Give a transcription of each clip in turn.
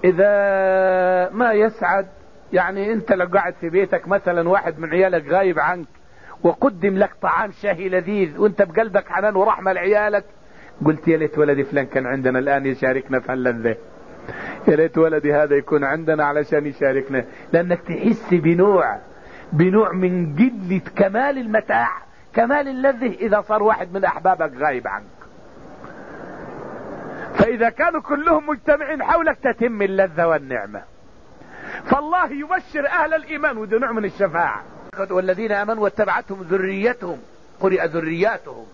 إذا ما يسعد، يعني أنت لو قاعد في بيتك مثلا واحد من عيالك غايب عنك وقدم لك طعام شهي لذيذ وأنت بقلبك حنان ورحمة لعيالك، قلت يا ليت ولدي فلان كان عندنا الآن يشاركنا في هاللذة، يا ليت ولدي هذا يكون عندنا علشان يشاركنا. لأنك تحس بنوع من قلة كمال المتاع، كمال اللذة إذا صار واحد من أحبابك غايب عنك. فإذا كانوا كلهم مجتمعين حولك تتم اللذة والنعمة. فالله يبشر أهل الإيمان، وده نوع من الشفاعة. والذين آمنوا واتبعتهم ذريتهم، قرئ ذرياتهم،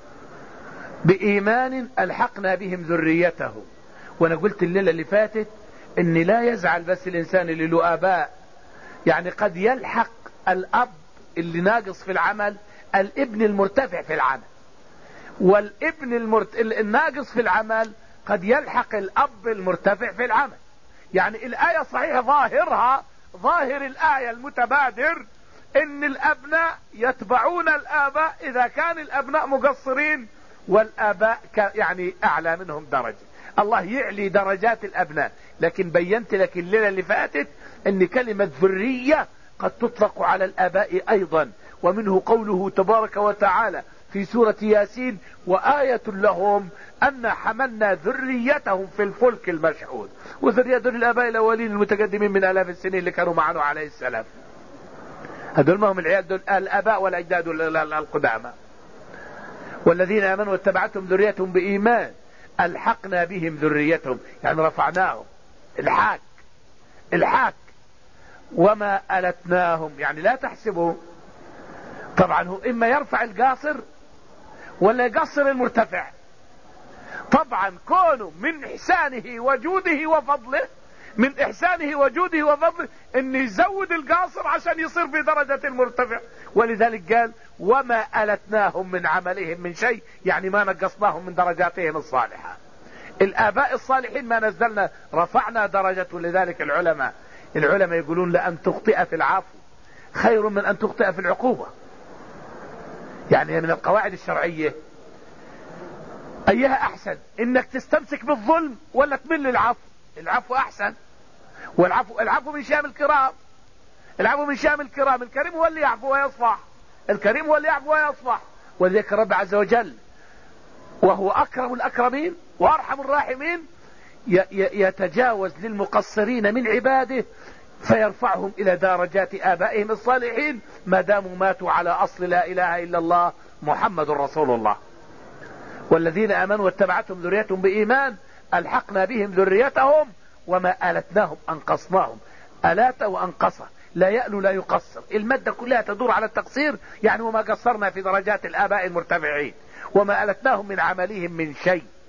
بإيمان ألحقنا بهم ذريتهم. وأنا قلت الليلة اللي فاتت إن لا يزعل بس الإنسان اللي له آباء، يعني قد يلحق الأب اللي ناقص في العمل الابن المرتفع في العمل، والابن الناقص في العمل قد يلحق الأب المرتفع في العمل. يعني الآية صحيح ظاهر الآية المتبادر إن الأبناء يتبعون الآباء إذا كان الأبناء مقصرين، والآباء يعني أعلى منهم درجة. الله يعلي درجات الأبناء، لكن بينت لك الليلة اللي فاتت إن كلمة ذرية قد تطلق على الآباء أيضا. ومنه قوله تبارك وتعالى في سورة ياسين: وآية لهم أن حملنا ذريتهم في الفلك المشحون. وذرية دول الآباء الأولين المتقدمين من آلاف السنين اللي كانوا معنا عليه السلام. هذول ما هم العيال، دول الآباء والأجداد القدامى. والذين آمنوا واتبعتهم ذريتهم بإيمان ألحقنا بهم ذريتهم، يعني رفعناهم. الحاك وما ألتناهم، يعني لا تحسبوا. طبعا هو إما يرفع القاصر ولا يقصر المرتفع. طبعا كونه من إحسانه وجوده وفضله، من إحسانه وجوده وفضله إن يزود القاصر عشان يصير في درجة المرتفع. ولذلك قال: وما ألتناهم من عملهم من شيء، يعني ما نقصناهم من درجاتهم الصالحة. الآباء الصالحين ما نزلنا، رفعنا درجته. لذلك العلماء يقولون: لأن تخطئ في العفو خير من أن تخطئ في العقوبة. يعني من القواعد الشرعية أيها أحسن، إنك تستمسك بالظلم ولا تمل للعفو؟ العفو أحسن. والعفو من شام الكرام. الكريم هو اللي يعفو ويصفح. ولذلك الرب عز وجل وهو أكرم الأكرمين وأرحم الراحمين يتجاوز للمقصرين من عباده فيرفعهم إلى درجات آبائهم الصالحين ما داموا ماتوا على أصل لا إله إلا الله محمد رسول الله. والذين آمنوا واتبعتهم ذريتهم بإيمان ألحقنا بهم ذريتهم وما ألتناهم، أنقصناهم. ألات وأنقصه، لا يألو لا يقصر. المادة كلها تدور على التقصير، يعني وما قصرنا في درجات الآباء المرتفعين. وما ألتناهم من عملهم من شيء.